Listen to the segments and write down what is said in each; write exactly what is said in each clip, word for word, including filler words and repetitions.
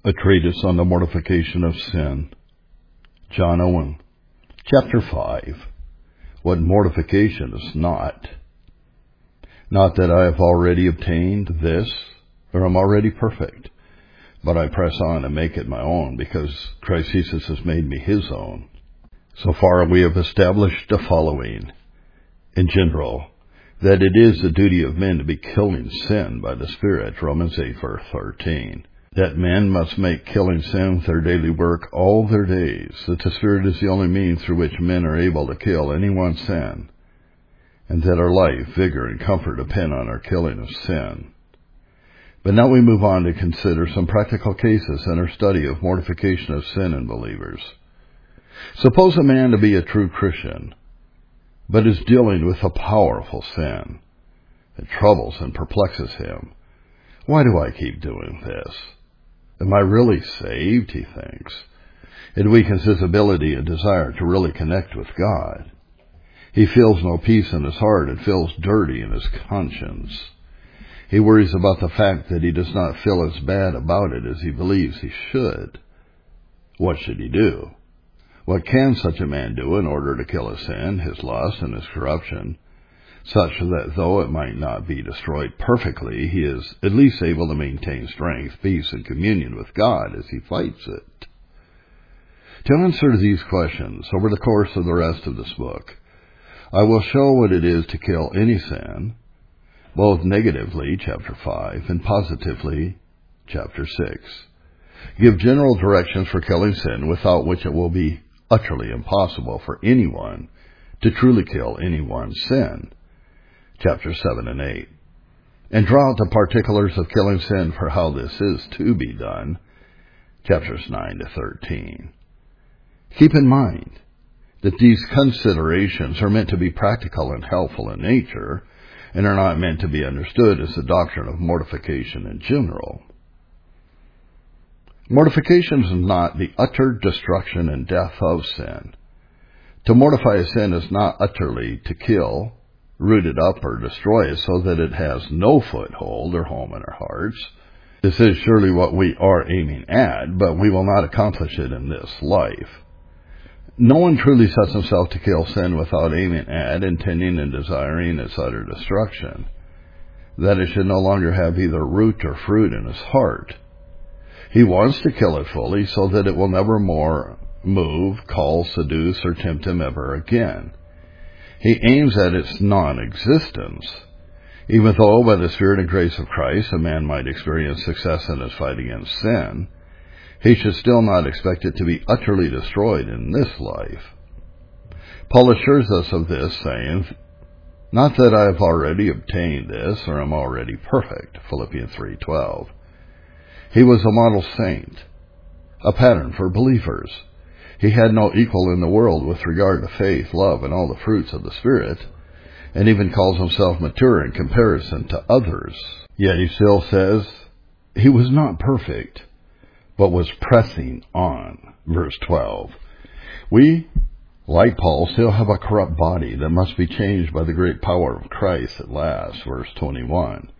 A Treatise on the Mortification of Sin. John Owen. Chapter five. What mortification is not. Not that I have already obtained this, or am already perfect, but I press on and make it my own, because Christ Jesus has made me his own. So far we have established the following. In general, that it is the duty of men to be killing sin by the Spirit, Romans eight, verse thirteen. That men must make killing sin their daily work all their days, that the Spirit is the only means through which men are able to kill any one sin, and that our life, vigor, and comfort depend on our killing of sin. But now we move on to consider some practical cases in our study of mortification of sin in believers. Suppose a man to be a true Christian, but is dealing with a powerful sin. It troubles and perplexes him. Why do I keep doing this? Am I really saved, he thinks. It weakens his ability and desire to really connect with God. He feels no peace in his heart and feels dirty in his conscience. He worries about the fact that he does not feel as bad about it as he believes he should. What should he do? What can such a man do in order to kill his sin, his lust, and his corruption, such that though it might not be destroyed perfectly, he is at least able to maintain strength, peace, and communion with God as he fights it? To answer these questions over the course of the rest of this book, I will show what it is to kill any sin, both negatively, chapter five, and positively, chapter six. Give general directions for killing sin, without which it will be utterly impossible for anyone to truly kill any one sin, chapters seven and eight, and draw out the particulars of killing sin for how this is to be done, chapters nine to thirteen. Keep in mind that these considerations are meant to be practical and helpful in nature, and are not meant to be understood as the doctrine of mortification in general. Mortification is not the utter destruction and death of sin. To mortify a sin is not utterly to kill, root it up, or destroy it so that it has no foothold or home in our hearts. This is surely what we are aiming at, but we will not accomplish it in this life. No one truly sets himself to kill sin without aiming at, intending, and desiring its utter destruction, that it should no longer have either root or fruit in his heart. He wants to kill it fully so that it will never more move, call, seduce, or tempt him ever again. He aims at its non-existence. Even though by the Spirit and grace of Christ a man might experience success in his fight against sin, he should still not expect it to be utterly destroyed in this life. Paul assures us of this, saying, "Not that I have already obtained this, or am already perfect," Philippians three twelve. He was a model saint, a pattern for believers. He had no equal in the world with regard to faith, love, and all the fruits of the Spirit, and even calls himself mature in comparison to others. Yet he still says he was not perfect, but was pressing on. Verse twelve. We, like Paul, still have a corrupt body that must be changed by the great power of Christ at last. Verse twenty-one.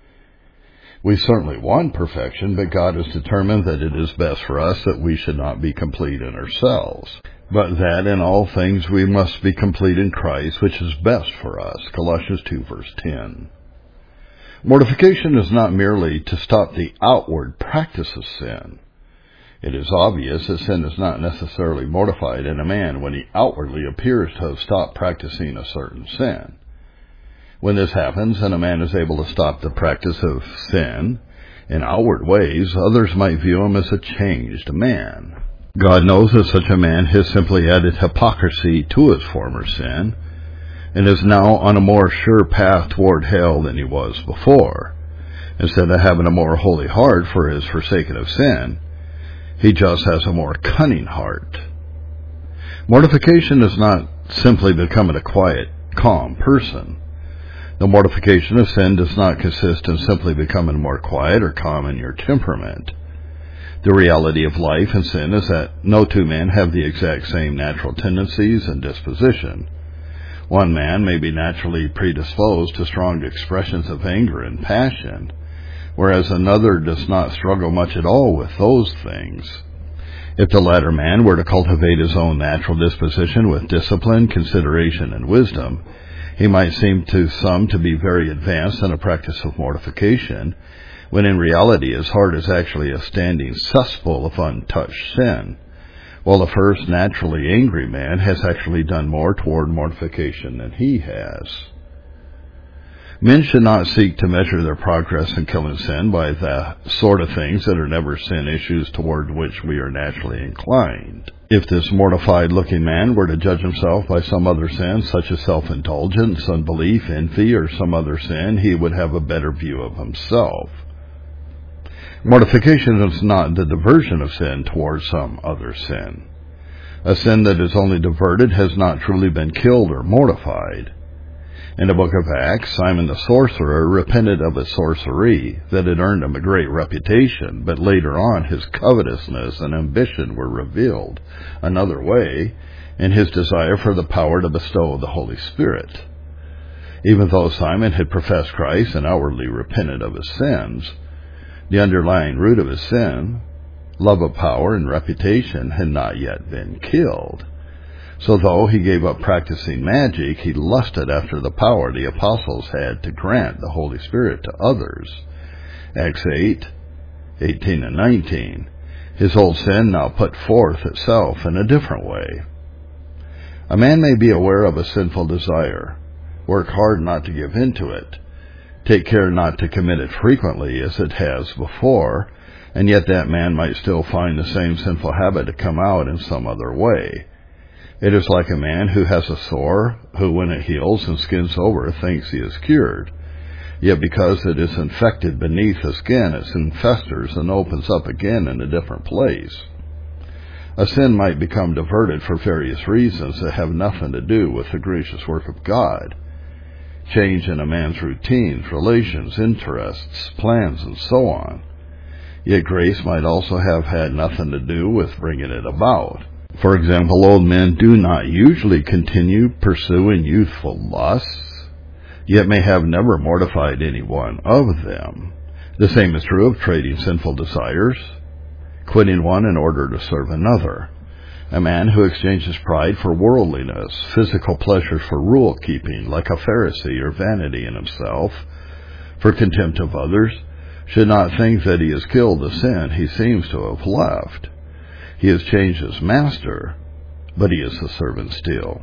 We certainly want perfection, but God has determined that it is best for us that we should not be complete in ourselves, but that in all things we must be complete in Christ, which is best for us. Colossians two, verse ten. Mortification is not merely to stop the outward practice of sin. It is obvious that sin is not necessarily mortified in a man when he outwardly appears to have stopped practicing a certain sin. When this happens and a man is able to stop the practice of sin in outward ways, others might view him as a changed man. God knows that such a man has simply added hypocrisy to his former sin, and is now on a more sure path toward hell than he was before. Instead of having a more holy heart for his forsaking of sin, he just has a more cunning heart. Mortification is not simply becoming a quiet, calm person. The mortification of sin does not consist in simply becoming more quiet or calm in your temperament. The reality of life and sin is that no two men have the exact same natural tendencies and disposition. One man may be naturally predisposed to strong expressions of anger and passion, whereas another does not struggle much at all with those things. If the latter man were to cultivate his own natural disposition with discipline, consideration, and wisdom, he might seem to some to be very advanced in a practice of mortification, when in reality his heart is actually a standing cesspool of untouched sin, while the first naturally angry man has actually done more toward mortification than he has. Men should not seek to measure their progress in killing sin by the sort of things that are never sin issues toward which we are naturally inclined. If this mortified-looking man were to judge himself by some other sin, such as self-indulgence, unbelief, envy, or some other sin, he would have a better view of himself. Mortification is not the diversion of sin towards some other sin. A sin that is only diverted has not truly been killed or mortified. In the book of Acts, Simon the sorcerer repented of his sorcery, that had earned him a great reputation, but later on his covetousness and ambition were revealed another way in his desire for the power to bestow the Holy Spirit. Even though Simon had professed Christ and outwardly repented of his sins, the underlying root of his sin, love of power and reputation, had not yet been killed. So though he gave up practicing magic, he lusted after the power the apostles had to grant the Holy Spirit to others. Acts eight, eighteen and nineteen. His old sin now put forth itself in a different way. A man may be aware of a sinful desire, work hard not to give in to it, take care not to commit it frequently as it has before, and yet that man might still find the same sinful habit to come out in some other way. It is like a man who has a sore, who when it heals and skins over thinks he is cured. Yet because it is infected beneath the skin, it infestors and opens up again in a different place. A sin might become diverted for various reasons that have nothing to do with the gracious work of God. Change in a man's routines, relations, interests, plans, and so on. Yet grace might also have had nothing to do with bringing it about. For example, old men do not usually continue pursuing youthful lusts, yet may have never mortified any one of them. The same is true of trading sinful desires, quitting one in order to serve another. A man who exchanges pride for worldliness, physical pleasures for rule-keeping, like a Pharisee, or vanity in himself, for contempt of others, should not think that he has killed the sin he seems to have left. He has changed his master, but he is the servant still.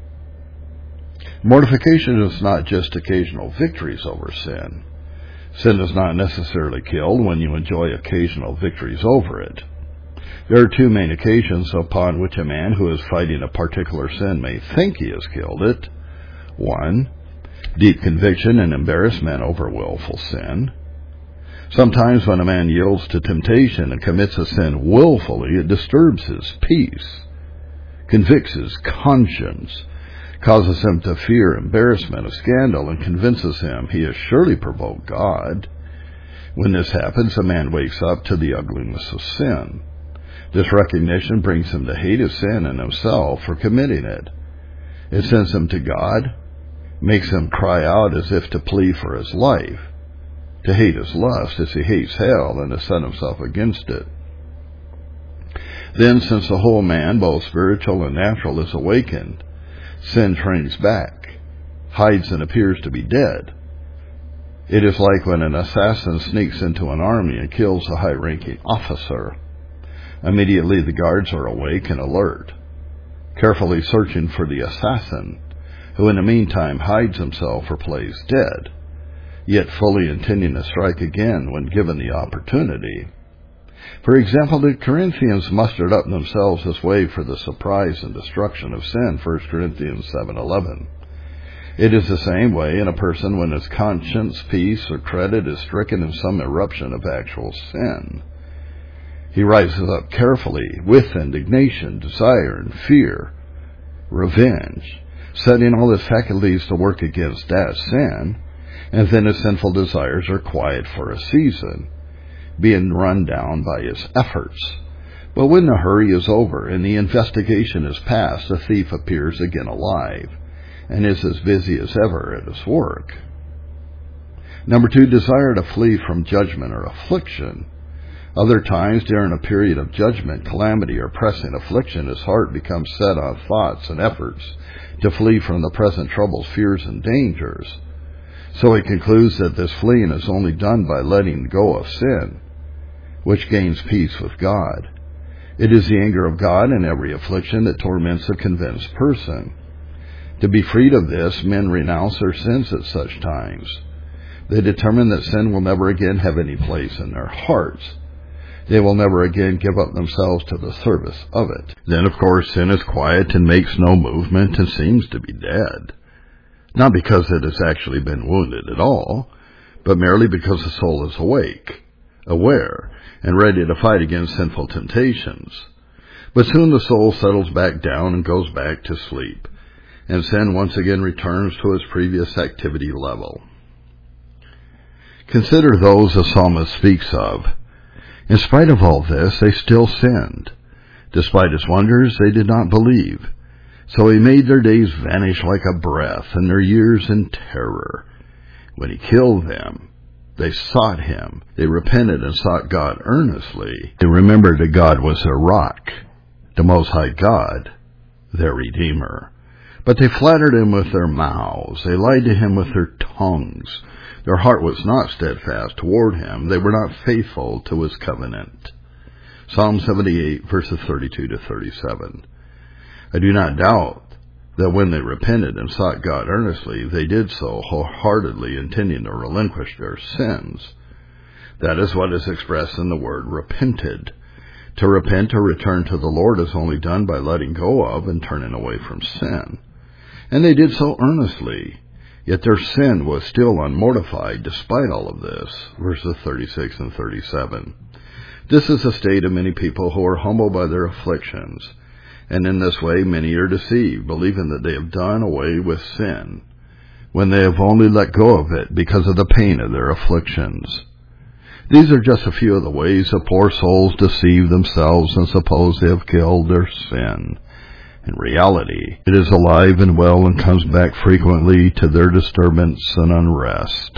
Mortification is not just occasional victories over sin. Sin is not necessarily killed when you enjoy occasional victories over it. There are two main occasions upon which a man who is fighting a particular sin may think he has killed it. One, deep conviction and embarrassment over willful sin. Sometimes when a man yields to temptation and commits a sin willfully, it disturbs his peace, convicts his conscience, causes him to fear embarrassment of scandal, and convinces him he has surely provoked God. When this happens, a man wakes up to the ugliness of sin. This recognition brings him to hate his sin and himself for committing it. It sends him to God, makes him cry out as if to plead for his life, to hate his lust as he hates hell, and to set himself against it. Then, since the whole man, both spiritual and natural, is awakened, sin shrinks back, hides and appears to be dead. It is like when an assassin sneaks into an army and kills a high-ranking officer. Immediately the guards are awake and alert, carefully searching for the assassin, who in the meantime hides himself or plays dead, yet fully intending to strike again when given the opportunity. For example, the Corinthians mustered up themselves this way for the surprise and destruction of sin, First Corinthians seven eleven. It is the same way in a person when his conscience, peace, or credit is stricken in some eruption of actual sin. He rises up carefully with indignation, desire, and fear, revenge, setting all his faculties to work against that sin, and then his sinful desires are quiet for a season, being run down by his efforts. But when the hurry is over and the investigation is past, the thief appears again alive, and is as busy as ever at his work. Number two, desire to flee from judgment or affliction. Other times, during a period of judgment, calamity, or pressing affliction, his heart becomes set on thoughts and efforts to flee from the present troubles, fears, and dangers. So he concludes that this fleeing is only done by letting go of sin, which gains peace with God. It is the anger of God in every affliction that torments a convinced person. To be freed of this, men renounce their sins at such times. They determine that sin will never again have any place in their hearts. They will never again give up themselves to the service of it. Then, of course, sin is quiet and makes no movement and seems to be dead. Not because it has actually been wounded at all, but merely because the soul is awake, aware, and ready to fight against sinful temptations. But soon the soul settles back down and goes back to sleep, and sin once again returns to its previous activity level. Consider those the psalmist speaks of. In spite of all this, they still sinned. Despite his wonders, they did not believe. So he made their days vanish like a breath, and their years in terror. When he killed them, they sought him. They repented and sought God earnestly. They remembered that God was their rock, the Most High God, their Redeemer. But they flattered him with their mouths. They lied to him with their tongues. Their heart was not steadfast toward him. They were not faithful to his covenant. Psalm seventy-eight, verses thirty-two to thirty-seven. I do not doubt that when they repented and sought God earnestly, they did so wholeheartedly, intending to relinquish their sins. That is what is expressed in the word repented. To repent or return to the Lord is only done by letting go of and turning away from sin. And they did so earnestly. Yet their sin was still unmortified despite all of this. Verses thirty-six and thirty-seven. This is the state of many people who are humbled by their afflictions. And in this way many are deceived, believing that they have done away with sin, when they have only let go of it because of the pain of their afflictions. These are just a few of the ways the poor souls deceive themselves and suppose they have killed their sin. In reality, it is alive and well and comes back frequently to their disturbance and unrest.